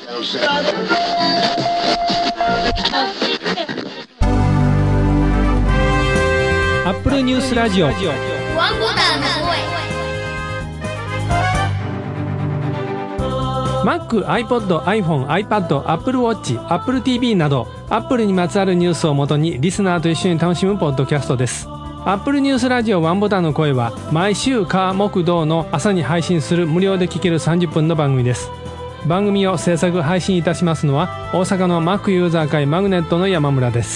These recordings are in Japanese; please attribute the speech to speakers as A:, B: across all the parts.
A: アップルニュースラジオワンボタンの声。Mac、iPod、iPhone、iPad、Apple Watch、Apple TV など Apple にまつわるニュースをもとにリスナーと一緒に楽しむポッドキャストです。Apple ニュースラジオワンボタンの声は毎週火木土の朝に配信する無料で聴ける30分の番組です。番組を制作配信いたしますのは大阪の Mac ユーザー会マグネットの山村です。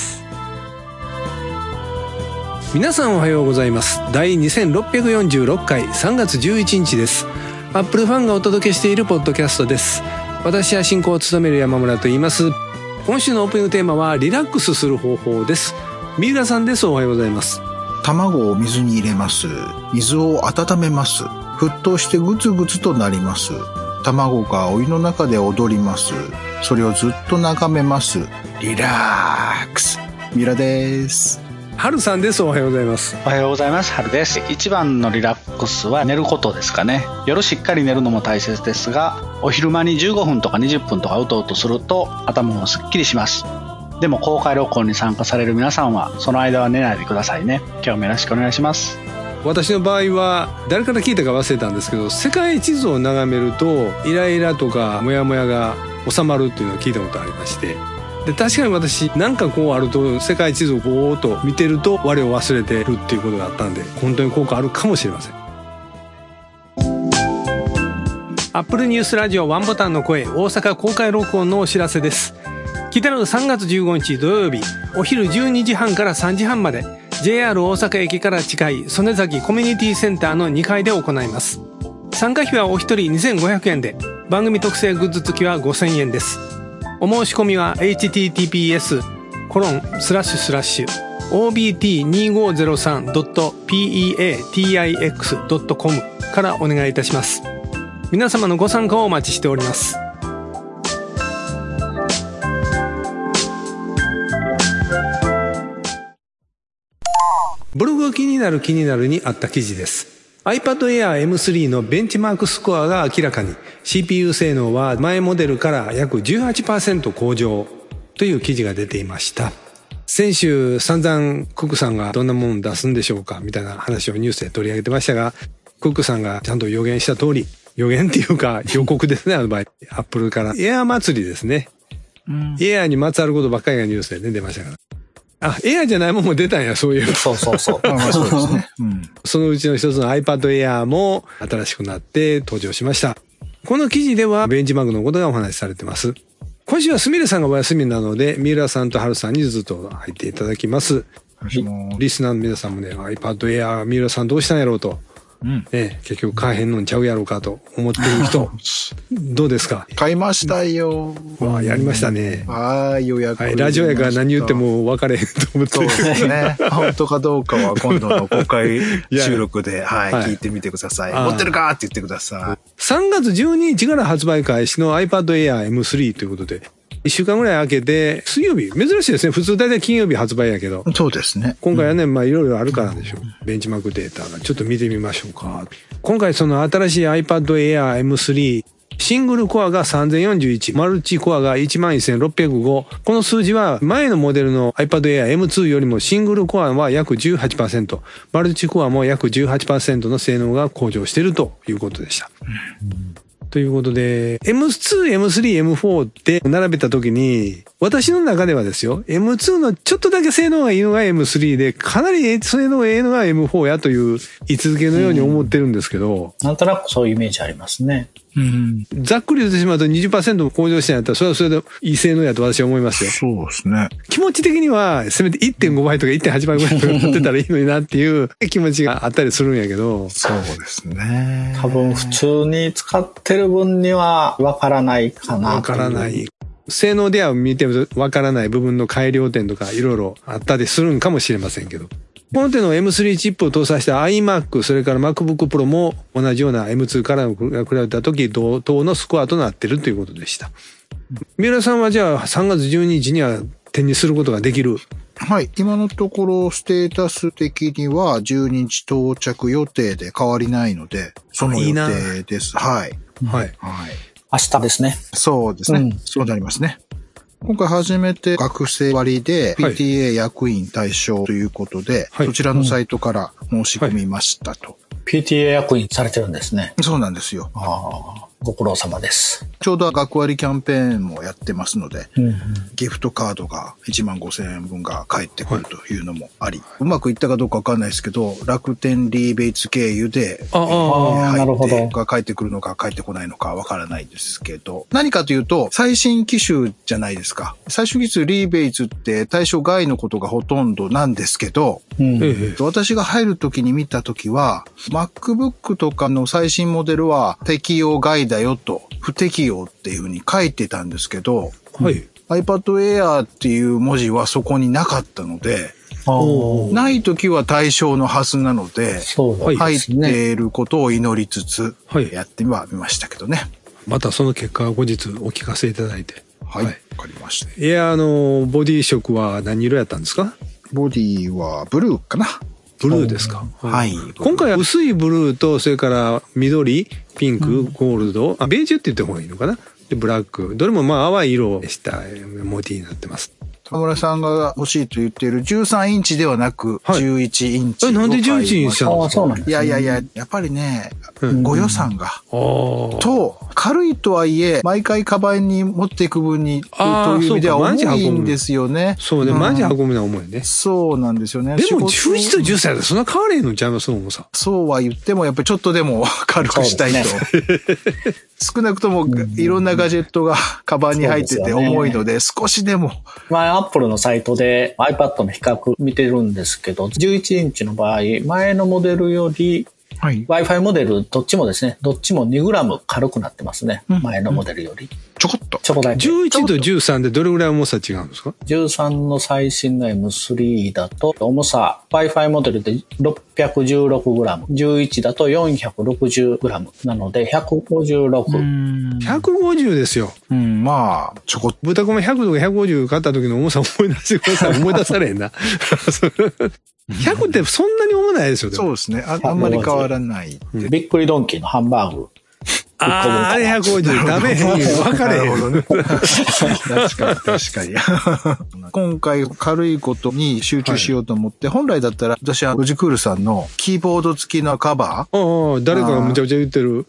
A: 皆さんおはようございます。第2646回3月11日です。アップルファンがお届けしているポッドキャストです。私は進行を務める山村と言います。今週のオープニングテーマはリラックスする方法です。三浦さんです。おはようございます。
B: 卵を水に入れます。水を温めます。沸騰してグツグツとなります。卵がお湯の中で踊ります。それをずっと眺めます。リラックス。三浦です。
A: 春さんです。おはようございます。
C: おはようございます。春です。一番のリラックスは寝ることですかね。夜しっかり寝るのも大切ですが、お昼間に15分とか20分とかうとうとすると頭もすっきりします。でも公開録音に参加される皆さんはその間は寝ないでくださいね。今日もよろしくお願いします。
A: 私の場合は誰から聞いたか忘れたんですけど、世界地図を眺めるとイライラとかモヤモヤが収まるというのを聞いたことがありまして、で確かに私なんかこうあると世界地図をぼーっと見てると我を忘れてるっていうことがあったんで、本当に効果あるかもしれません。アップルニュースラジオワンボタンの声、大阪公開録音のお知らせです。来たる3月15日土曜日お昼12時半から3時半まで JR 大阪駅から近い曽根崎コミュニティセンターの2階で行います。参加費はお一人2500円で、番組特製グッズ付きは5000円です。お申し込みは https://obt2503.peatix.com からお願いいたします。皆様のご参加をお待ちしております。ブログ気になるにあった記事です。iPad Air M3 のベンチマークスコアが明らかに CPU 性能は前モデルから約 18% 向上という記事が出ていました。先週散々クックさんがどんなものを出すんでしょうかみたいな話をニュースで取り上げてましたが、クックさんがちゃんと予言した通り、予言っていうか予告ですね、あの場合。アップルからエア祭りですね。エアにまつわることばっかりがニュースで、ね、出ましたから。あ、エアじゃないもんも出たんや、そういう。
C: そうそうそう。
B: そうですね。
A: そのうちの一つの iPad Air も新しくなって登場しました。この記事ではベンチマークのことがお話しされてます。今週はすみれさんがお休みなので、三浦さんと春さんにずっと入っていただきます。リスナーの皆さんもね、iPad Air 三浦さんどうしたんやろうと。結局買えへんのんちゃうやろうかと思っている人どうですか？
B: 買いましたよ。
A: やりましたね。
B: 予約、
A: はい、ラジオやから何言っても分かれへんと思って。
B: そうですね。本当かどうかは今度の公開収録で、聞いてみてください。持ってるかって言ってください。
A: 3月12日から発売開始の iPad Air M3 ということで、1週間ぐらい空けて、水曜日、珍しいですね。普通大体金曜日発売やけど。
B: そうですね。
A: 今回はね、いろいろあるからでしょう。ベンチマークデータが。ちょっと見てみましょうか。今回その新しい iPad Air M3、シングルコアが3041、マルチコアが11605。この数字は前のモデルの iPad Air M2 よりもシングルコアは約 18%、マルチコアも約 18% の性能が向上しているということでした。ということで、M2、M3、M4 って並べたときに、私の中ではですよ、M2 のちょっとだけ性能がいいのが M3 で、かなり性能がいいのが M4 やという位置づけのように思ってるんですけど。
C: なんとなくそういうイメージありますね。
A: ざっくり言ってしまうと 20% も向上してんやったら、それはそれでいい性能やと私は思いますよ。
B: そうですね。
A: 気持ち的には、せめて 1.5 倍とか 1.8 倍ぐらいとかなってたらいいのになっていう気持ちがあったりするんやけど。
B: そうですね。
C: 多分普通に使ってる分にはわからないかな。
A: わからない。性能では見てもわからない部分の改良点とかいろいろあったりするんかもしれませんけど。この手の M3 チップを搭載した iMac、それから MacBook Pro も同じような M2 から比べたとき同等のスコアとなっているということでした。三浦さんはじゃあ3月12日には手にすることができる？
B: はい。今のところステータス的には12日到着予定で変わりないので、その予定です。はい。
A: はい。
D: 明日ですね。
B: そうですね。そうなりますね。今回初めて学生割で PTA 役員対象ということで、そちらのサイトから申し込みましたと。
D: PTA 役員されてるんですね。
B: そうなんですよ。
D: ご苦労様です。
B: ちょうど学割キャンペーンもやってますので、ギフトカードが15,000円分が返ってくるというのもあり、うまくいったかどうかわかんないですけど、楽天リーベイツ経由で入ってが返ってくるのか返ってこないのかわからないですけど、何かというと最新機種じゃないですか。最新機種リーベイツって対象外のことがほとんどなんですけど、私が入るときに見たときは MacBook とかの最新モデルは適用外だよと不適用っていう風に書いてたんですけど、iPad Air っていう文字はそこになかったので、ないときは対象のはずなので、入っていることを祈りつつやってはみましたけどね。
A: またその結果は後日お聞かせいただいて。
B: はい、わかりました。
A: エアのボディ色は何色やったんですか？
B: ボディはブルーかな。
A: ブルーですか？
B: はい。
A: 今回は薄いブルーと、それから緑、ピンク、ゴールド、ベージュって言った方がいいのかな？で、ブラック。どれも淡い色をしたボディになってます。
B: 田村さんが欲しいと言っている13インチではなく11インチ。
A: なんで11インチなんですか？
B: いや、やっぱりね、ご予算が。と、軽いとはいえ、毎回カバンに持っていく分に、という意味では重いんですよね。
A: そうね、マジ運ぶのは重いね。
B: そうなんですよね。
A: でも11と10歳でそんな変われへんのちゃいます？重さ。
B: そうは言っても、やっぱりちょっとでも軽くしたいと。少なくともいろんなガジェットがカバンに入ってて重いので、少しでも。
D: アップルのサイトで iPad の比較見てるんですけど、11インチの場合、前のモデルより、Wi-Fi モデルどっちもですね、どっちも 2g 軽くなってますね。前のモデルより。
B: ちょこっと。
D: ちょこだけ。
A: 11と13でどれぐらい重さ違うんですか？
D: 13 の最新の M3 だと、重さ、Wi-Fi モデルで 616g、11だと 460g なので、156。
A: 150ですよ。
B: まあ、ちょこっと。
A: 豚こま100とか150買った時の重さ思い出してください。思い出されへんな。100ってそんなに重ないですよ。
B: そうですね。あんまり変わらない。
D: びっくりドンキーのハンバーグ。
A: あれ150食べへんよ。分かれへん。
B: ね、確かに。今回軽いことに集中しようと思って、本来だったら私はロジクールさんのキーボード付きのカバー。
A: 誰かがむちゃくちゃ言ってる。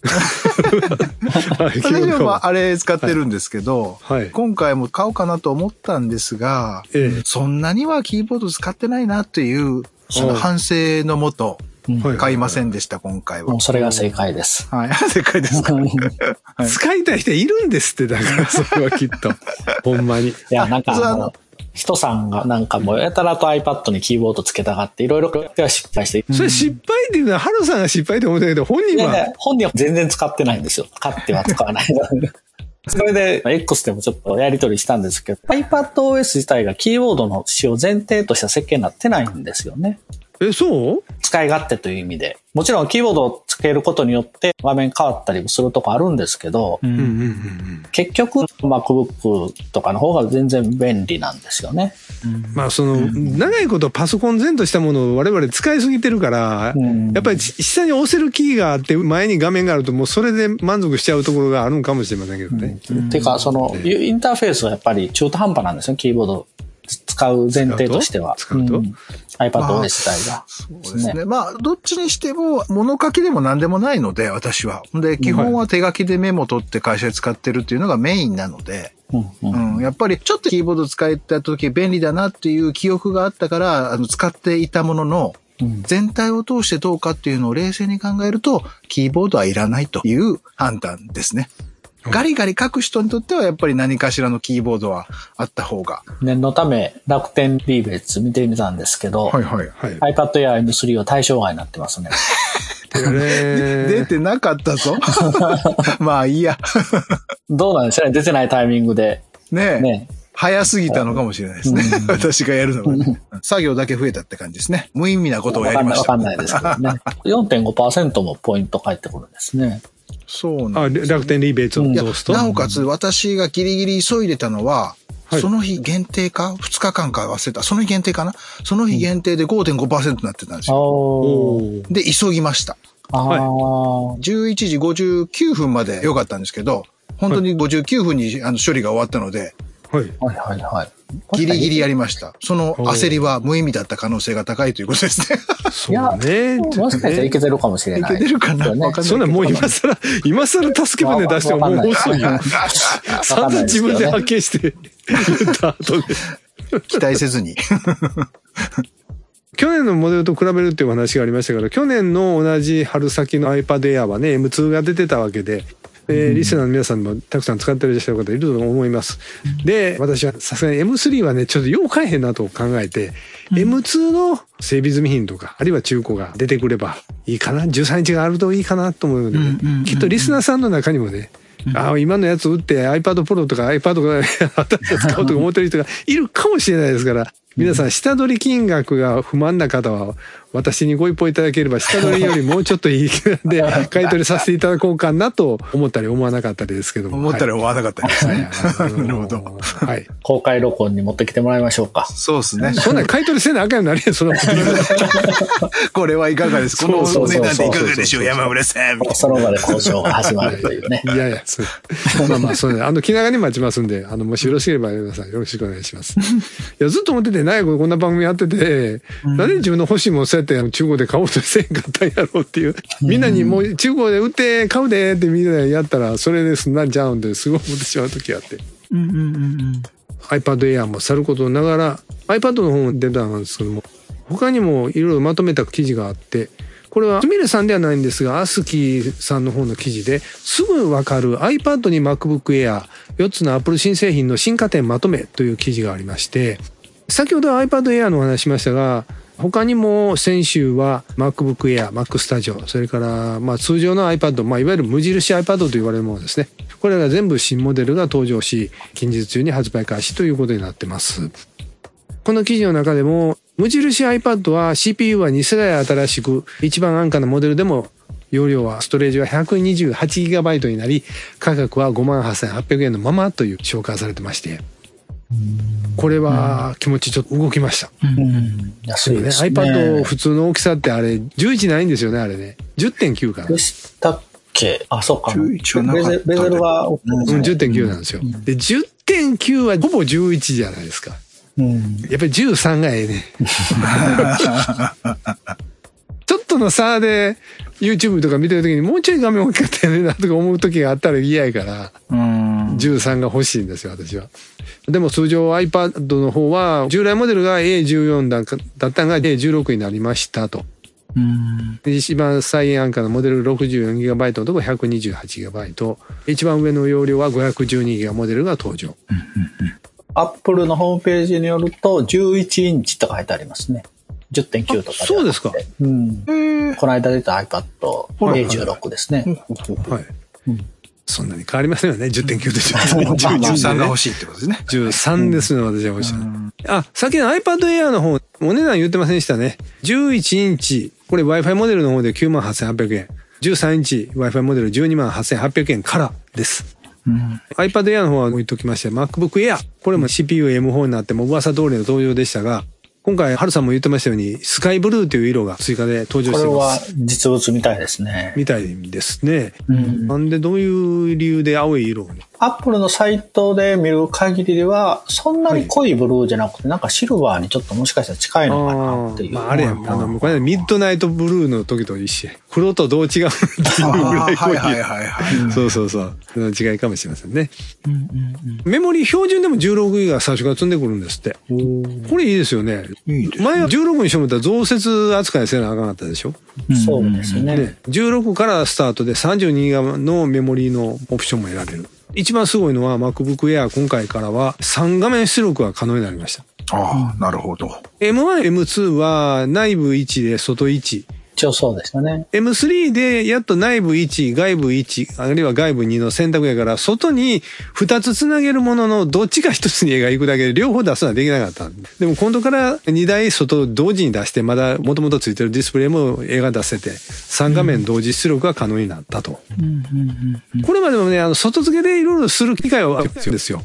B: 私はあれ使ってるんですけど、今回も買おうかなと思ったんですが、そんなにはキーボード使ってないなという反省のもと、買いませんでした、今回は。
D: もうそれが正解です。
B: はい、正解ですか。
A: 使いたい人いるんですって、だからそれはきっと。ほんまに。
D: いや、なんか人さんがなんかもうやたらと iPad にキーボードつけたがっていろいろ失敗して。
A: それ失敗っていうのは、ハルさんが失敗って思ったけど、本人は。
D: 本人は全然使ってないんですよ。買っては使わない。それで、X でもちょっとやり取りしたんですけど、iPadOS 自体がキーボードの使用前提とした設計になってないんですよね。
A: そう？
D: 使い勝手という意味で。もちろんキーボードをつけることによって画面変わったりもするとこあるんですけど、結局 MacBook とかの方が全然便利なんですよね。
A: 長いことパソコン前としたものを我々使いすぎてるから、やっぱり下に押せるキーがあって前に画面があるともうそれで満足しちゃうところがあるんかもしれませんけどね。
D: ていうか、インターフェースはやっぱり中途半端なんですよ、キーボード。使う前提としては。
A: 使うと
D: iPadOS 自体が。
B: そうですね。どっちにしても物書きでも何でもないので、私は。で、基本は手書きでメモ取って会社で使ってるっていうのがメインなので、やっぱりちょっとキーボード使えた時便利だなっていう記憶があったから、使っていたものの、全体を通してどうかっていうのを冷静に考えると、キーボードはいらないという判断ですね。ガリガリ書く人にとってはやっぱり何かしらのキーボードはあった方が。
D: 念のため楽天リーベイツ見てみたんですけど、iPad Air M3 は対象外になってますね。
B: 出てなかったぞ。まあいいや。
D: どうなんでしょうね、出てないタイミングで。
B: ね。早すぎたのかもしれないですね。私がやるのがね。作業だけ増えたって感じですね。無意味なことをやりました。
D: わかんないですけどね。4.5% もポイント返ってくるんですね。
B: そうなんです、
A: 楽天リーベイツを通すと。
B: なおかつ私がギリギリ急いでたのは、その日限定か2日間か忘れた。その日限定かな、その日限定で 5.5% になってたんですよ。で、急ぎました。 11時59分まで良かったんですけど、本当に59分に処理が終わったので、ギリギリやりました。その焦りは無意味だった可能性が高いということですね。
A: そうね。
D: もしかしたらいけてるかもしれない。
B: いけてるかな、
A: そんなもう今更助け舟出してももう遅いよ。散々自分で発見して言った後で。
B: 期待せずに。
A: 去年のモデルと比べるっていう話がありましたから、去年の同じ春先の iPad Air はね、M2 が出てたわけで、リスナーの皆さんもたくさん使っていらっしゃる方いると思います。で、私はさすがに M3 はね、ちょっとよう買えへんなと考えて、M2 の整備済み品とか、あるいは中古が出てくればいいかな、13インチがあるといいかなと思うので、きっとリスナーさんの中にもね、今のやつ売って iPad Pro とか iPad とか新しいやつ買おうとか思ってる人がいるかもしれないですから、皆さん下取り金額が不満な方は私にご一報いただければ下取りよりもうちょっといい値段で買い取りさせていただこうかなと思ったり思わなかったりですけども。
B: 思ったり思わなかったですね。なるほど。
A: はい。
D: 公開録音に持ってきてもらいましょうか。
B: そうですね。
A: そんな買い取りせなあかんようになるやん、その
B: これはいかがですか、このお値段でいかがでしょう、山村さん。
D: その場で交渉が始まるというね。
A: いやいや、まあそうね。気長に待ちますんで、もしよろしければ皆さんよろしくお願いします。いや、ずっと思ってて、こんな番組やってて、なんで自分の欲しいもんそうやって中古で買おうとせんかったんやろうっていう。みんなにもう中古で売って買うでってみんなでやったら、それで済んだんちゃうんで、すごい思ってしまう時があって。iPad Air もさることながら、iPad の方も出たんですけども、他にもいろいろまとめた記事があって、これはすみれさんではないんですが、アスキーさんの方の記事ですぐわかる iPad に MacBook Air 4つの Apple 新製品の進化点まとめという記事がありまして、先ほど iPad Air のお話しましたが、他にも先週は MacBook Air、Mac Studio、それから通常の iPad、いわゆる無印 iPad と言われるものですね。これが全部新モデルが登場し、近日中に発売開始ということになってます。この記事の中でも、無印 iPad は CPU は2世代新しく、一番安価なモデルでも容量はストレージは 128GB になり、価格は 58,800 円のままという紹介されてまして、これは気持ちちょっと動きました。
D: 安いですね。
A: iPad 普通の大きさってあれ11ないんですよね、あれね。10.9 かな。
D: でしたっけ？あ、そうか。
B: 11はなかった。
D: ベゼルが、
A: 10.9 なんですよ。で、10.9 はほぼ11じゃないですか。やっぱり13がええね。ちょっとの差で YouTube とか見てるときにもうちょい画面大きかったよねなとか思うときがあったら嫌やから、13が欲しいんですよ、私は。でも通常 iPad の方は従来モデルが A14 だったのが A16 になりましたと。一番最安価なモデル 64GB のところ 128GB。一番上の容量は 512GB モデルが登場。
D: アップルのホームページによると11インチと書いてありますね。10.9 とかで。
A: そうですか。
D: この間出た iPad A16 ですね。
A: はい。そんなに変わりませんよね。10.9 と
B: 13が欲しいってことですね。
A: 13ですね、私は欲しい。さっきの iPad Air の方、お値段言ってませんでしたね。11インチ、これ Wi-Fi モデルの方で 98,800 円。13インチ Wi-Fi モデル 128,800 円からです。iPad Air の方は置いときまして、MacBook Air。これも CPU M4 になっても噂通りの登場でしたが、今回、ハルさんも言ってましたように、スカイブルーという色が追加で登場しています。これは
D: 実物みたいですね。
A: みたいですね。なんでどういう理由で青い色をね。
D: アップルのサイトで見る限りでは、そんなに濃いブルーじゃなくて、なんかシルバーにちょっともしかしたら近いのかなっていう。
A: あれやん。これミッドナイトブルーの時と一緒。黒とどう違うっていうぐらい濃い。そうそうそう。違いかもしれませんね。メモリ標準でも16ギガ最初から積んでくるんですって。これいいですよね。前は16にしてもらったら増設扱いせなあかんかったでしょ。
D: そうですね。
A: 16からスタートで32ギガのメモリのオプションも選べる。一番すごいのは MacBook Air 今回からは3画面出力が可能になりました。
B: ああ、なるほど。
A: M1、M2 は内部1で外1。
D: 一応そうでしたね。
A: M3 でやっと内部1、外部1、あるいは外部2の選択やから、外に2つつなげるもののどっちか1つに絵が行くだけで両方出すのはできなかった。でも今度から2台外同時に出して、まだ元々ついてるディスプレイも絵が出せて、3画面同時出力が可能になったと。これまでもね、外付けでいろいろする機会はあるんですよ。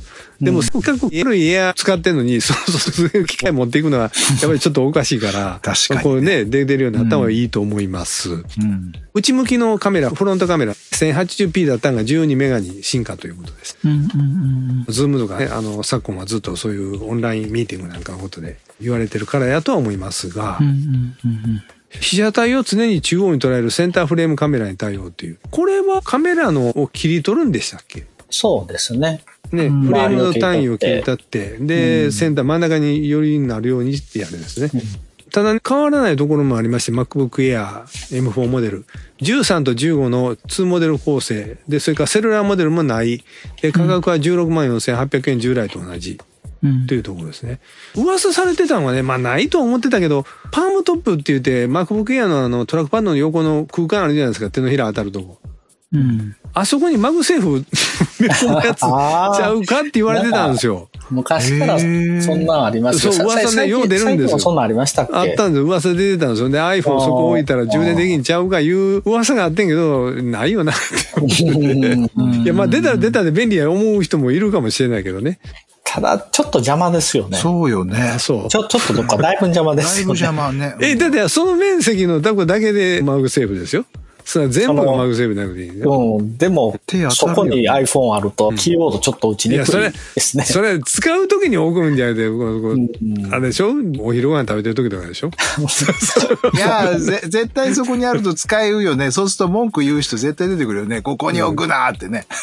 A: でもせっかく悪いエア使ってんのに、そういう機械持っていくのは、やっぱりちょっとおかしいから、
B: 確かに、ね。
A: こうね、出るようになった方がいいと思います。内向きのカメラ、フロントカメラ、1080p だったのが12メガに進化ということです。ズームとかね、昨今はずっとそういうオンラインミーティングなんかのことで言われてるからやとは思いますが、被写体を常に中央に捉えるセンターフレームカメラに対応という。これはカメラを切り取るんでしたっけ？
D: そうですね。
A: ね、フレームの単位を切り取って、で、センター真ん中に寄りになるようにってやるんですね。ただ変わらないところもありまして、MacBook Air M4 モデル。13と15の2モデル構成。で、それからセルラーモデルもない。で、価格は164,800円従来と同じ。というところですね。噂されてたのはね、まあないと思ってたけど、パームトップって言って、MacBook Air のトラックパッドの横の空間あるじゃないですか、手のひら当たるとこ。あそこにマグセーフ埋め込むやつちゃうかって言われてたんですよ。
D: 昔からそんなんありますよ。
A: そう、噂ね、よう出るんですよ。
D: そんなんありましたっけ？あ
A: ったんですよ。噂出てたんですよ。で、iPhone そこ置いたら充電できんちゃうかいう噂があってんけど、ないよなって思って。いや、まあ出たら出たで便利や思う人もいるかもしれないけどね。
D: ただ、ちょっと邪魔ですよね。
B: そうよね。
A: そう。
D: ちょっとどっかだいぶ邪魔ですよね。
B: だいぶ邪魔ね。
A: だってその面積のとこだけでマグセーフですよ。それは全部がマグセーフなくていいね。
D: でも、そこに iPhone あると、キーボードちょっいちにくいですね。
A: それ使うときに置くんじゃなくて、あれでしょ？お昼ご飯食べてるときとかでしょ？
B: いや、絶対そこにあると使えるよね。そうすると文句言う人絶対出てくるよね。ここに置くなーってね。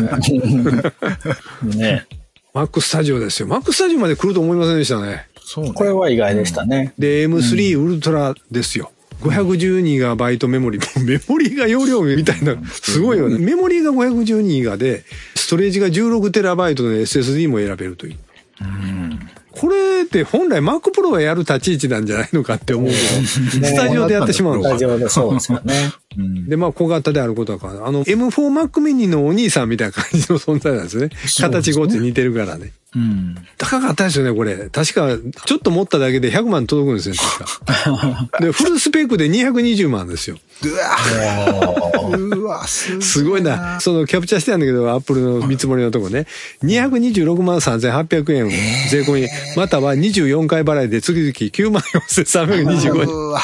D: ね。
A: マックスタジオですよ。マックスタジオまで来ると思いませんでしたね。
B: そうね。
D: これは意外でしたね。
A: で、M3 ウルトラですよ。512GB メモリ。メモリが容量みたいな、すごいよね。メモリが512GB で、ストレージが 16TB の SSD も選べるという。これって本来 Mac Pro がやる立ち位置なんじゃないのかって思うけど、スタジオでやってしまうのか。
D: スタジオでそうですよね。
A: で、まあ小型であることはM4 Mac mini のお兄さんみたいな感じの存在なんですね。形ごと似てるからね。高かったですよね、これ。確か、ちょっと持っただけで100万届くんですよ、確か。で、フルスペックで220万ですよ。
B: うわ、
A: すごいな。そのキャプチャーしてたんだけど、アップルの見積もりのとこね。226万3800円を税込み、または24回払いで月々94,325円。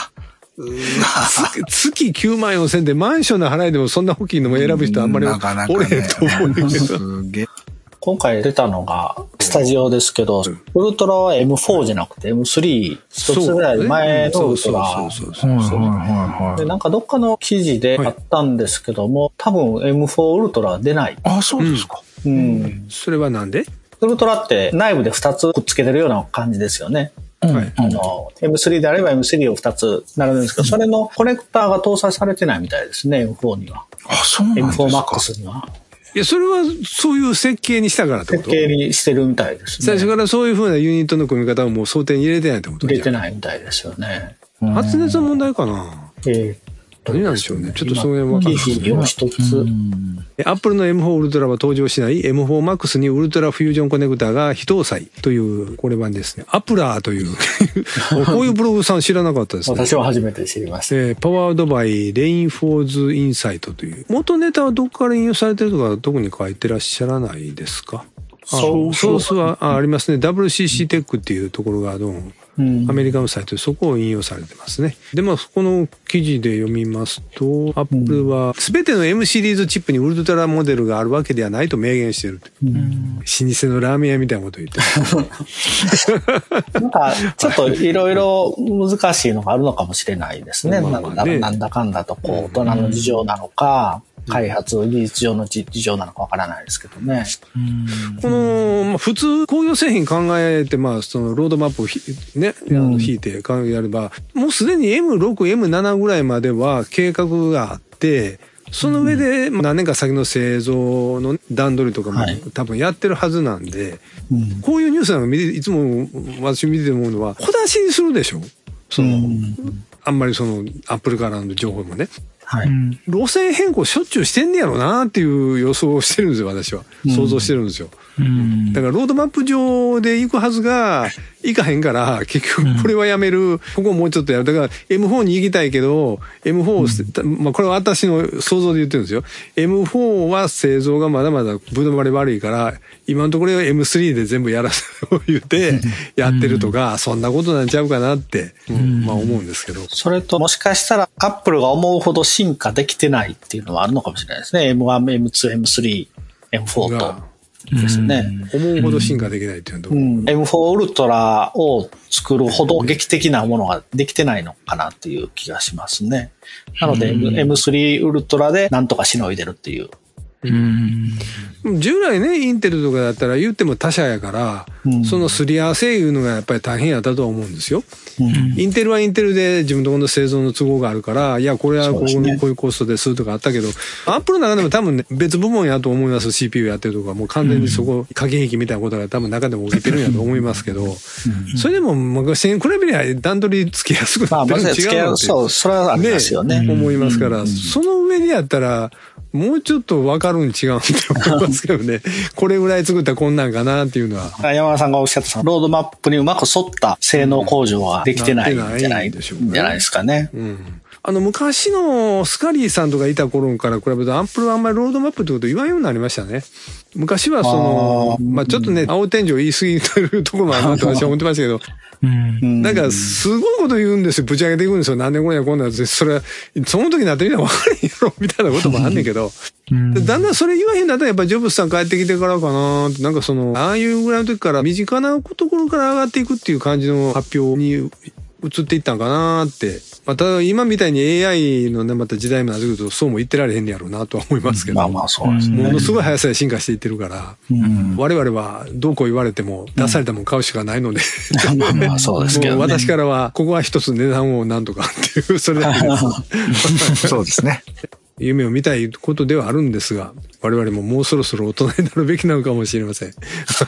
A: 月94,000円でマンションの払いでもそんな大きいのも選ぶ人あんまりおれへんと思うけど。
B: すげえ。
D: 今回出たのがスタジオですけど、ウルトラは M4 じゃなくて M3 一つぐらい前のウルトラ。で、なんかどっかの記事であったんですけども、多分 M4 ウルトラは出ない。
B: あ、そうですか。
A: それはなんで？
D: ウルトラって内部で2つくっつけてるような感じですよね。M3 であれば M3 を2つ並べるんですけど、それのコネクターが搭載されてないみたいですね、M4 には。
B: あ、そうなんですか。
D: M4 Max には。
A: いや、それはそういう設計にしたからってこと？
D: 設計にしてるみたいですね。
A: 最初からそういう風なユニットの組み方をもう想定に入れてないってこと？
D: 入れてないみたいですよね。
A: 発熱の問題かな？何なんでしょうね。ちょっとその辺は分かんない。
D: を一つ。
A: アップルの M4 ウルトラは登場しない M4 Max にウルトラフュージョンコネクタが非搭載というこれ版ですね。アプラーというこういうブログさん知らなかったですね。
D: 私は初めて知りました。
A: パワードバイレインフォーズインサイトという元ネタはどこから引用されてるとか特に書いてらっしゃらないですか？ソースはありますね。WCC テックっていうところがアメリカのサイトでそこを引用されてますね。で、まあ、この記事で読みますと、アップルは全ての M シリーズチップにウルトラモデルがあるわけではないと明言している。老舗のラーメン屋みたいなことを言ってる。
D: なんか、ちょっといろいろ難しいのがあるのかもしれないですね。なんだかんだと、大人の事情なのか、開発技術上の事情なのかわからないですけどね。
A: この、普通工業製品考えて、そのロードマップを引いてやれば、もうすでに M6、M7 ぐらいまでは計画があって、その上で何年か先の製造の段取りとかも多分やってるはずなんで、こういうニュースなんかいつも私見てて思うのは、小出しにするでしょ？あんまりアップルからの情報もね。路線変更しょっちゅうしてんねやろうなっていう予想をしてるんですよ、私は。想像してるんですよ。だからロードマップ上で行くはずが、 いかへんから、結局これはやめる、ここもうちょっとやる。だから M4 に行きたいけど、M4、まあこれは私の想像で言ってるんですよ。M4 は製造がまだまだぶどまり悪いから、今のところ M3 で全部やらせを言ってやってるとか、そんなことなんちゃうかなって、まあ思うんですけど。
D: それともしかしたらアップルが思うほど進化できてないっていうのはあるのかもしれないですね。M1、M2、M3、M4 と。ですね。
A: 思うほど進化できないっていうところ。
D: M4 ウルトラを作るほど劇的なものができてないのかなっていう気がしますね。なので M3 ウルトラでなんとかしのいでるっていう。
A: 従来ね、インテルとかだったら言っても他社やから、そのすり合わせいうのがやっぱり大変やったとは思うんですよ。インテルはインテルで自分のところの製造の都合があるから、いや、これはこういうコストですとかあったけど、アップルの中でも多分ね、別部門やと思います。CPU やってるとか、もう完全にそこ、駆け引きみたいなことが多分中でも起きてるんやと思いますけど、それでも昔に比べりゃ段取りつけやすくなってるの違うのって。
D: そう、それはありますよね。
A: 思いますから、その上でやったら、もうちょっと分かるん違うんって思いますけどね。これぐらい作ったらこんなんかなっていうのは。
D: 山田さんがおっしゃったロードマップにうまく沿った性能向上はできてないんじゃないですかね。
A: 昔のスカリーさんとかいた頃から比べるとアップルはあんまりロードマップってこと言わんようになりましたね。昔はまあちょっとね、青天井言い過ぎてるところもあるなと私は思ってましたけど、なんかすごいこと言うんですよ。ぶち上げていくんですよ。何年後にはこんなやつ。それは、その時になってみたら分かるやろみたいなこともあんねんけど。だんだんそれ言わへんだったらやっぱりジョブズさん帰ってきてからかな。なんかああいうぐらいの時から身近なところから上がっていくっていう感じの発表に移っていったんかなって。また今みたいに AI のね、また時代もなってくるとそうも言ってられへんねやろうなとは思いますけど。
D: まあそうですね。
A: ものすごい速さで進化していってるから、我々はどうこう言われても出されたもん買うしかないので。
D: まあそうですけどね。
A: もう私からは、ここは一つ値段をなんとかっていう、それだけです。
B: そうですね。
A: 夢を見たいことではあるんですが、我々ももうそろそろ大人になるべきなのかもしれません。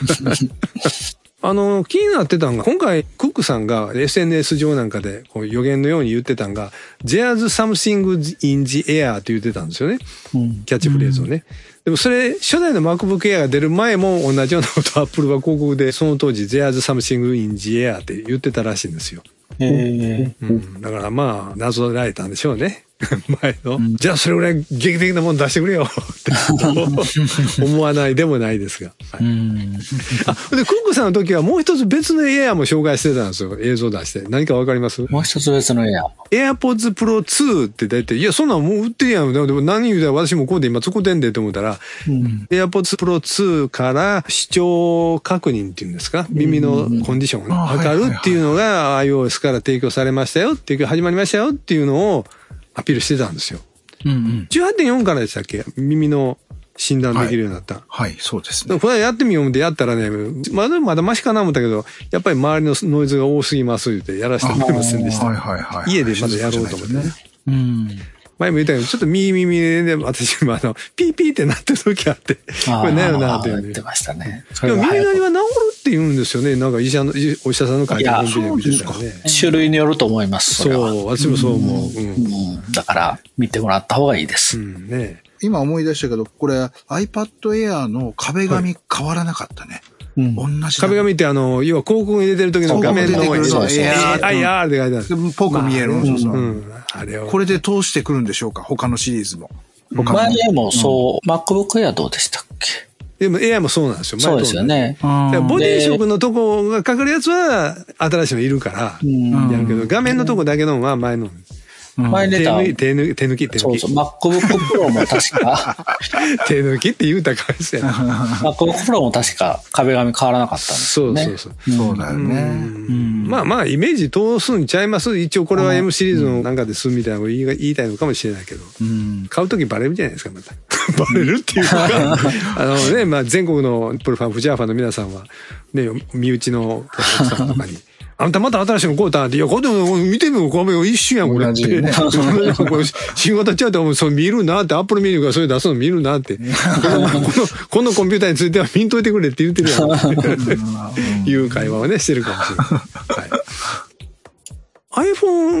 A: 気になってたのが、今回、クックさんが SNS 上なんかでこう予言のように言ってたのが、There's something in the air って言ってたんですよね。キャッチフレーズをね。でもそれ、初代の MacBook Air が出る前も同じようなことを Apple は広告で、その当時 There's something in the air って言ってたらしいんですよ。だからまあ、謎られたんでしょうね。前の。じゃあそれぐらい劇的なもの出してくれよって思わないでもないですが。で、クックさんの時はもう一つ別のエアも紹介してたんですよ。映像出して。何かわかります？
D: もう一つ別のエア。
A: AirPods Pro 2って出て、いや、そんなんもう売ってるやん。でも何言うたら私もこうで今作ってんでと思ったら、AirPods Pro 2から視聴確認っていうんですか？耳のコンディションを測るっていうのが iOS から提供されましたよっていう、始まりましたよっていうのをアピールしてたんですよ。18.4 からでしたっけ？耳の診断できるようになった。
B: はい、そうですね。
A: これやってみようってやったらね、まだマシかな思ったけど、やっぱり周りのノイズが多すぎますってやらせてもらえませんでした。家でまだやろうと思ってね。前も言ったけど、ちょっと耳で、私もピーピーってなってる時あって、これ何やろなって
D: 言ってましたね。
A: でも耳鳴りは治るって言うんですよね。なんかお医者さんの書いてあるビデオ見てたらね。
D: 種類によると思います。
A: そう、私もそう思う。
D: だから、見てもらった方がいいです。
B: 今思い出したけど、これ iPad Air の壁紙変わらなかったね。同じ。
A: 壁紙って要は広告に出てる時の画面の AR って書いてある。
B: ぽく見える。
A: あれを。
B: これで通してくるんでしょうか？他のシリーズも。
D: 前もそう、MacBook Air どうでしたっけ？
A: でも AI もそうなんですよ。
D: そうですよね。
A: ボディ色のとこがかかるやつは新しいのいるから、やるけど、画面のとこだけのは前の。
D: 前出た。
A: 手抜き。
D: そうそう。MacBook Pro も確か。
A: 手抜きって言うた感じやな。
D: MacBook Pro も確か壁紙変わらなかったんですよね。
B: そうだよね。
A: まあ、イメージ通すんちゃいます。一応これは M シリーズのなんかですみたいなこと言いたいのかもしれないけど。買うときバレるじゃないですか、また。バレるっていうか。まあ全国のプロファン、フジャーファンの皆さんは、ね、身内の奥さんとかに。あんたまた新しいの買うたって、いや、これ見てみよ、これ一緒やん、これって。新型ちゃうと、そう見るなって、アップルメニューがそれ出すの見るなって。このコンピューターについては見んといてくれって言ってるやん。いう会話をね、してるかもしれない。はい。iPhone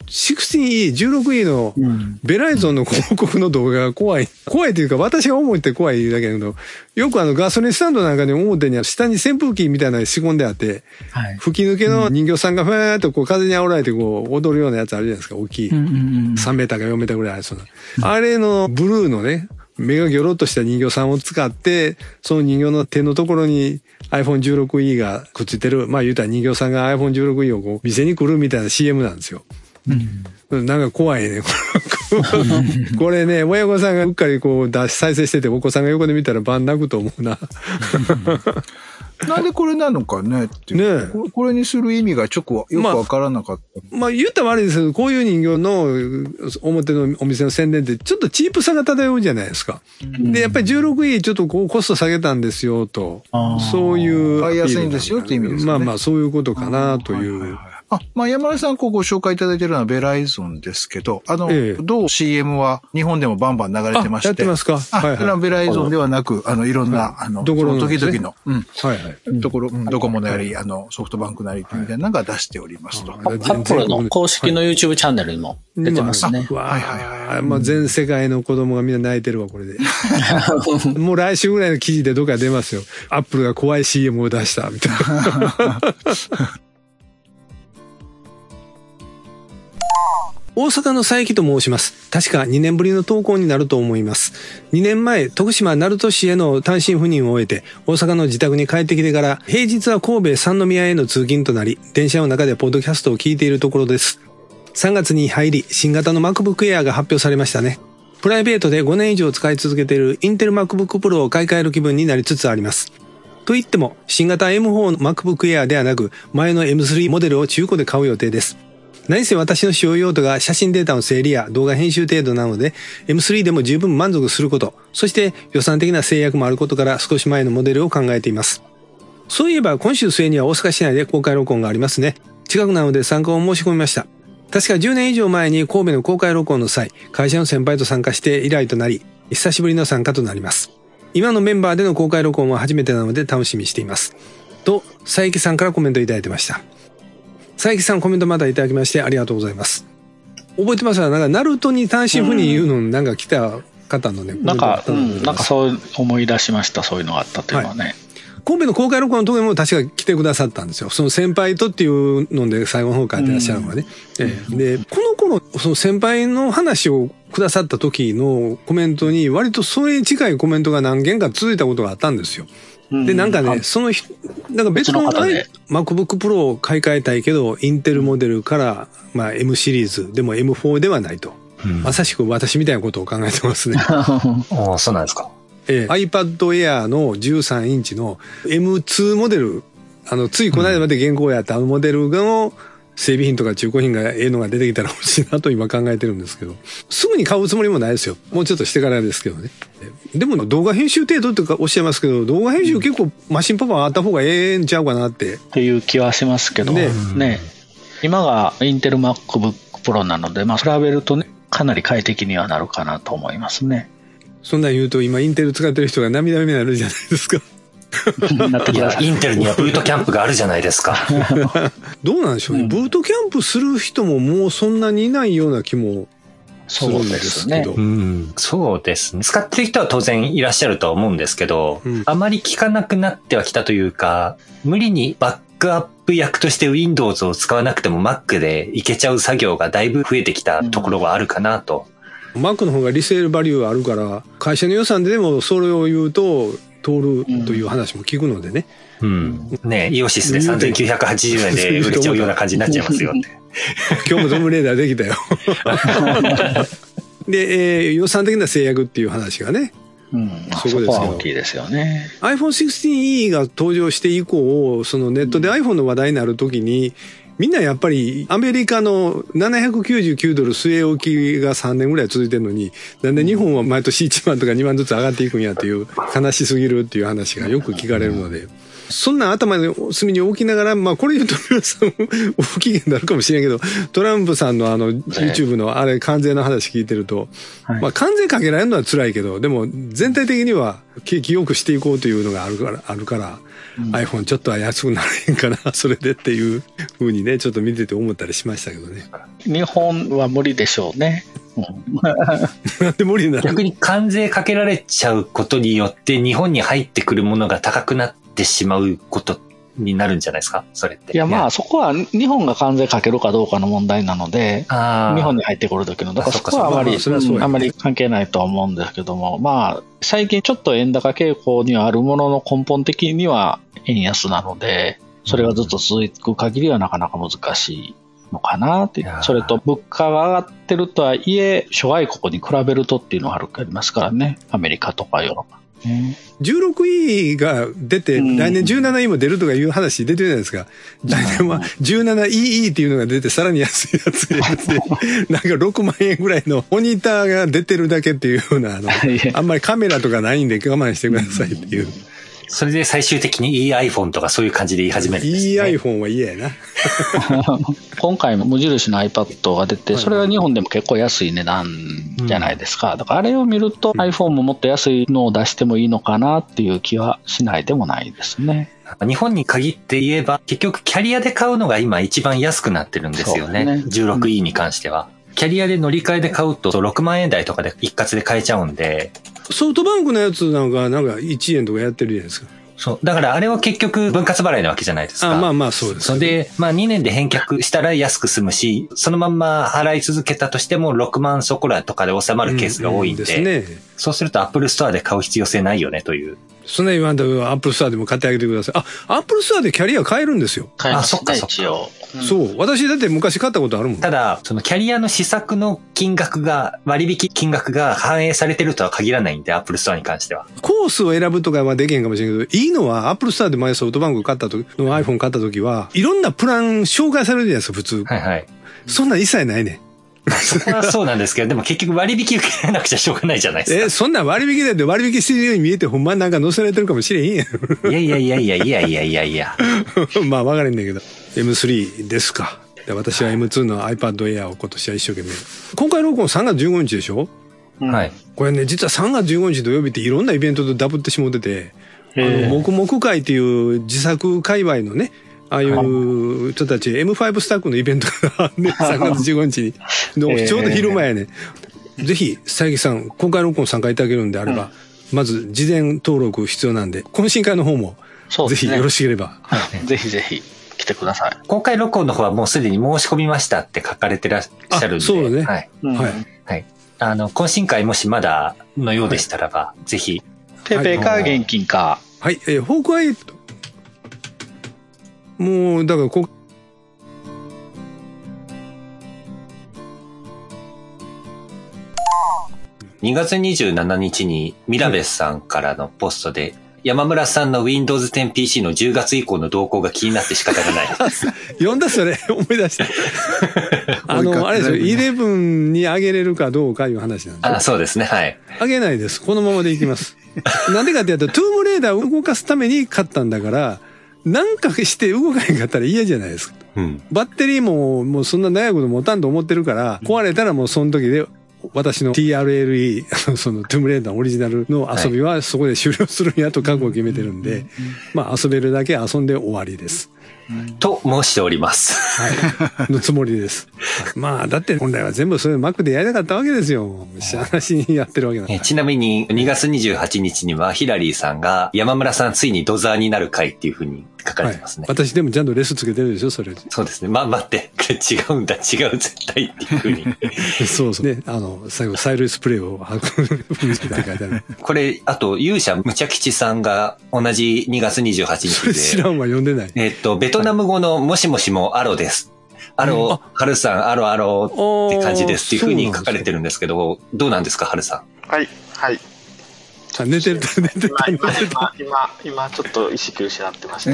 A: 16E、16E のベライゾンの広告の動画が怖い。怖いというか、私が思って怖いだけだけど、よくガソリンスタンドなんかに表に下に扇風機みたいなの仕込んであって、はい、吹き抜けの人形さんがふわーっとこう風に煽られてこう踊るようなやつあるじゃないですか、大きい。3メーターか4メーターぐらいあるそうな。あれのブルーのね、目がギョロッとした人形さんを使って、その人形の手のところに iPhone16E がくっついてる、まあ言うたら人形さんが iPhone16E をこう店に来るみたいな CM なんですよ。なんか怖いね。これね、親御さんがうっかりこう再生してて、お子さんが横で見たら晩泣くと思うな。
B: なんでこれなのかねっていう。ね、これにする意味がちょっとよくわからなかった。
A: まあ言ったら悪いですけど、こういう人形の表のお店の宣伝ってちょっとチープさが漂うじゃないですか。で、やっぱり 16E ちょっとこうコスト下げたんですよと。そういう。
B: 買いやすいんですよって意味ですね。
A: まあまあそういうことかなという。
B: まあ、山田さんご紹介いただいているのはベライゾンですけど、同 CM は日本でもバンバン流れてまして。
A: やってますか。
B: はいはい。ベライゾンではなく、いろんな、
A: どころの
B: 時々の、
A: はいはい。
B: ところ、ドコモなり、ソフトバンクなりみたいなのが出しておりますと。
D: アップルの公式の YouTube チャンネルにも出てますね。
A: はいはい。まあ、全世界の子供がみんな泣いてるわ、これで。もう来週ぐらいの記事でどっか出ますよ。アップルが怖い CM を出した、みたいな。大阪の佐伯と申します。確か2年ぶりの投稿になると思います。2年前、徳島鳴門市への単身赴任を終えて、大阪の自宅に帰ってきてから、平日は神戸三宮への通勤となり、電車の中でポッドキャストを聞いているところです。3月に入り、新型の MacBook Air が発表されましたね。プライベートで5年以上使い続けているインテル MacBook Pro を買い替える気分になりつつあります。と言っても、新型 M4 の MacBook Air ではなく、前の M3 モデルを中古で買う予定です。何せ私の使用用途が写真データの整理や動画編集程度なので M3 でも十分満足すること、そして予算的な制約もあることから少し前のモデルを考えています。そういえば今週末には大阪市内で公開録音がありますね。近くなので参加を申し込みました。確か10年以上前に神戸の公開録音の際、会社の先輩と参加して以来となり、久しぶりの参加となります。今のメンバーでの公開録音は初めてなので楽しみにしています。と、佐伯さんからコメントいただいてました。佐伯さんコメントまたいただきましてありがとうございます。覚えてますか？なんかナルトに単身赴任言うのなんか来た方のね、
C: なんかそう思い出しました。そういうのがあったというのはね。はい、
A: 神戸の公開録音の時も確か来てくださったんですよ。その先輩とっていうので最後の方書いてらっしゃるのがね。で、この頃その先輩の話をくださった時のコメントに割とそれに近いコメントが何件か続いたことがあったんですよ。で、なんかね、なんか別の MacBook Pro を買い替えたいけど、インテルモデルから、まあ M シリーズ、でも M4 ではないと。まさしく私みたいなことを考えてますね。
E: ああ、そうなんですか。
A: iPad Air の13インチの M2 モデル、ついこの間まで現行やったモデルの整備品とか中古品がのが出てきたら欲しいなと今考えてるんですけど、すぐに買うつもりもないですよ。もうちょっとしてからですけどね。でも動画編集程度とかおっしゃいますけど、動画編集結構マシンパワーあった方がええんちゃうかなって。
C: っていう気はしますけどね。今がインテル MacBook Pro なので、まあ比べるとね、かなり快適にはなるかなと思いますね。
A: そんなん言うと今インテル使ってる人が涙目になるじゃないですか。
E: いや、インテルにはブートキャンプがあるじゃないですか。
A: どうなんでしょうね。ブートキャンプする人ももうそんなにいないような気もするんですけど。
E: そうですね。使ってる人は当然いらっしゃるとは思うんですけど、あまり効かなくなってはきたというか、無理にバックアップ役として Windows を使わなくても Mac でいけちゃう作業がだいぶ増えてきたところはあるかなと。
A: Mac の方がリセールバリューあるから、会社の予算でもそれを言うと、通るという話も聞くのでね。
E: ねえ、イオシスで3980円で売れちゃうような感じになっちゃいますよって。
A: 今日もドームレーダーできたよ。で、予算的な制約っていう話がね。
C: そこは大きいですよね。
A: iPhone 16E が登場して以降、そのネットで iPhone の話題になるときに、みんなやっぱりアメリカの799ドル据え置きが3年ぐらい続いてるのに、なんで日本は毎年1万とか2万ずつ上がっていくんやっていう、悲しすぎるっていう話がよく聞かれるので。 そんな頭の隅に置きながら、まあこれ言うと皆さん不機嫌になるかもしれんけど、トランプさんのYouTube のあれ関税の話聞いてると、まあ関税かけられるのは辛いけど、でも全体的には景気よくしていこうというのがあるから、iPhone ちょっとは安くなれへんかな、それでっていう風にね、ちょっと見てて思ったりしましたけどね。
C: 日本は無理でしょうね。
A: なんで無理になる？
E: 逆に関税かけられちゃうことによって日本に入ってくるものが高くなってしまうことになるんじゃないですか、それって。
C: いや、まあそこは日本が関税かけるかどうかの問題なので、日本に入ってくる時の、だからそこはあまり関係ないとは思うんですけども、まあ最近ちょっと円高傾向にはあるものの根本的には円安なので、それがずっと続く限りはなかなか難しいのかなって。それと物価が上がってるとはいえ、諸外国に比べるとっていうのがありますからね。アメリカとかヨーロッパ。
A: 16E が出て、来年 17E も出るとかいう話出てるじゃないですか。来年は 17EE っていうのが出て、さらに安いやつで、なんか6万円ぐらいのモニターが出てるだけっていうような、あんまりカメラとかないんで我慢してくださいっていう。
E: それで最終的に いい iPhone とかそういう感じで言い始めるんですね。
A: いい iPhone は嫌やな。
C: 今回も無印の iPad が出て、それは日本でも結構安い値段じゃないですか。だからあれを見ると iPhone ももっと安いのを出してもいいのかなっていう気はしないでもないですね。
E: 日本に限って言えば結局キャリアで買うのが今一番安くなってるんですよね。16E に関しては。キャリアで乗り換えで買うと6万円台とかで一括で買えちゃうんで。
A: ソフトバンクのやつなんか1円とかやってるじゃないですか。
E: そう。だからあれは結局分割払いなわけじゃないですか。
A: まあまあそうです。
E: それで、まあ2年で返却したら安く済むし、そのまんま払い続けたとしても6万そこらとかで収まるケースが多いんで、ですね。そうすると Apple Store で買う必要性ないよねという。
A: そんな言わんと Apple Store でも買ってあげてください。Apple Store でキャリア買えるんですよ。
C: 買えますね、
E: そっかそっか。
A: そう。私だって昔買ったことあるもん。
E: ただ、そのキャリアの施策の金額が、割引金額が反映されてるとは限らないんで、Apple Store に関しては。
A: コースを選ぶとかはできへんかもしれんけど、いいのは Apple Store で前ソフトバンク買った時の iPhone 買った時は、いろんなプラン紹介されるじゃないですか、普通。
E: はいはい。
A: そんなん一切ないね。
E: そこはそうなんですけど、でも結局割引受けられなくちゃしょうがないじゃないですか。
A: そんな割引だって割引してるように見えてほんまなんか載せられてるかもしれへんやん。
E: いや。
A: まあ分からんねんけど。M3 ですか。で私は M2 の iPad Air を今年は一生懸命。今回録音3月15日でしょ？
E: はい。
A: これね、実は3月15日土曜日っていろんなイベントとダブってしもってて、黙々会っていう自作界隈のね、ああいう人たち M5 スタックのイベントがね、3月15日にのちょうど昼前やね。ぜひ、佐伯さん、今回録音参加いただけるんであれば、まず事前登録必要なんで、懇親会の方も、ぜひよろしければ。
C: ぜひぜひ来てください。
E: 公開録音の方はもうすでに申し込みましたって書かれてらっしゃるんで。
A: そうね。
E: はい。
A: はい。
E: 懇親会もしまだのようでしたらば、ぜひ。
C: ペイペイか現金か。
A: はい。ホークアイ、もう、だから
E: 2月27日にミラベスさんからのポストで、山村さんの Windows 10 PC の10月以降の動向が気になって仕方がない。
A: 読んだそれ、思い出した。あれですよ、11に上げれるかどうかいう話なんで。
E: そうですね、はい。
A: 上げないです。このままでいきます。なんでかってやったら、トゥームレーダーを動かすために買ったんだから、なんかして動かへんかったら嫌じゃないですか。バッテリーもうそんな長いこと持たんと思ってるから、壊れたらもうその時で、私の TRLE そのトゥームレーダーオリジナルの遊びはそこで終了するんやと覚悟を決めてるんで、まあ遊べるだけ遊んで終わりです。
E: と申しております。
A: はい。のつもりです。まあ、だって本来は全部それ Mac でやりたかったわけですよ。しゃあしにやってるわけだから。
E: ちなみに2月28日にはヒラリーさんが山村さんついにドザーになる回っていう風に書かれてますね。
A: 私でもちゃんとレスつけてるでしょ、それ。
E: そうですね。待って。違うんだ。違う、絶対っていう風に。
A: そうそう。ね、最後、催涙スプレーを吐くって書いてある。
E: これ、あと、勇者むちゃ吉さんが同じ2月28日で。
A: それ知らんわ、読んでない。
E: ベトナム語のもしもしもアロです。アロ、ハルさん、アロアロって感じですっていう風に書かれてるんですけど、どうなんですか、ハルさん。
F: はい。
A: 寝てる。
F: 今ちょっと意識失ってました。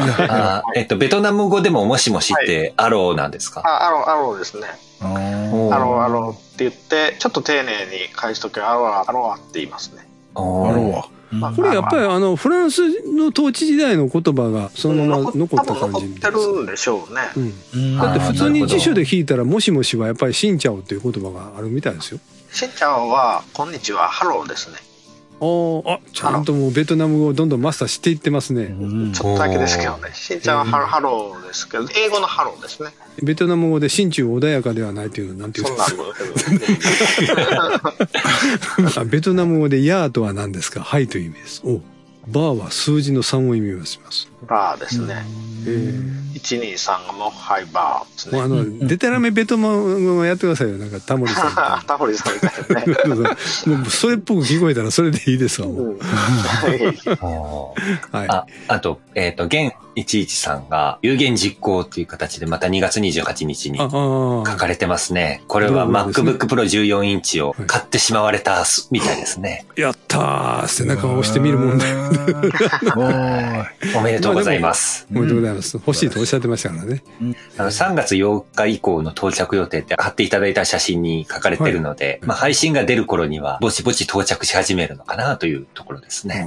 E: ベトナム語でももしもしってアローなんですか？
F: アローですね。アローって言って、ちょっと丁寧に返しとけばアローって言いますね。
A: アローは。 これやっぱりフランスの統治時代の言葉がそのまま残った感じみたいです。
F: 残ってるんでしょうね。
A: だって普通に辞書で聞いたらもしもしはやっぱりシンチャオっていう言葉があるみたいですよ。
F: シンチャオはこんにちはハローですね。
A: ちゃんともうベトナム語をどんどんマスターしていってますね。
F: ちょっとだけですけどね。シンチャオはハローですけど、英語のハローですね。
A: ベトナム語で心中穏やかではないというのはなんて言うんですか。ベトナム語でヤーとは何ですか。はいという意味です。バーは数字の3を意味します。
F: バーですね。123がもうハイバーですね。
A: デタラメベトナム語やってくださいよ。なんかタモリさん。
F: タモリさんみたいなね。
A: もうそれっぽく聞こえたらそれでいいですわ。
E: あと、現11さんが有言実行っていう形でまた2月28日に書かれてますね。これは MacBook Pro 14インチを買ってしまわれたみたいですね。
A: やったー。背中を押してみるもんだよ。
E: おめでとうございます。
A: おめでとうございます。欲しいとおっしゃってましたからね。
E: 3月8日以降の到着予定って買っていただいた写真に書かれてるので、配信が出る頃にはぼちぼち到着し始めるのかなというところですね。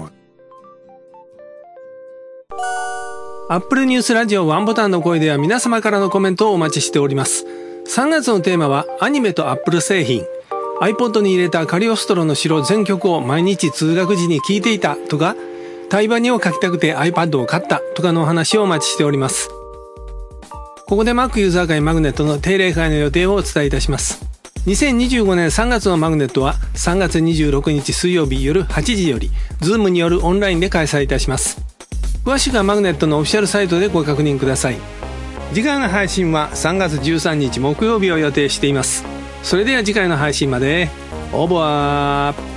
A: Apple News ラジオワンボタンの声では皆様からのコメントをお待ちしております。3月のテーマはアニメと Apple 製品。iPod に入れたカリオストロの城全曲を毎日通学時に聴いていたとか、タイバニを書きたくて iPad を買ったとかのお話をお待ちしております。ここで Mac ユーザー会マグネットの定例会の予定をお伝えいたします。2025年3月のマグネットは3月26日水曜日夜8時より Zoom によるオンラインで開催いたします。詳しくはマグネットのオフィシャルサイトでご確認ください。次回の配信は3月13日木曜日を予定しています。それでは次回の配信まで。オーバー。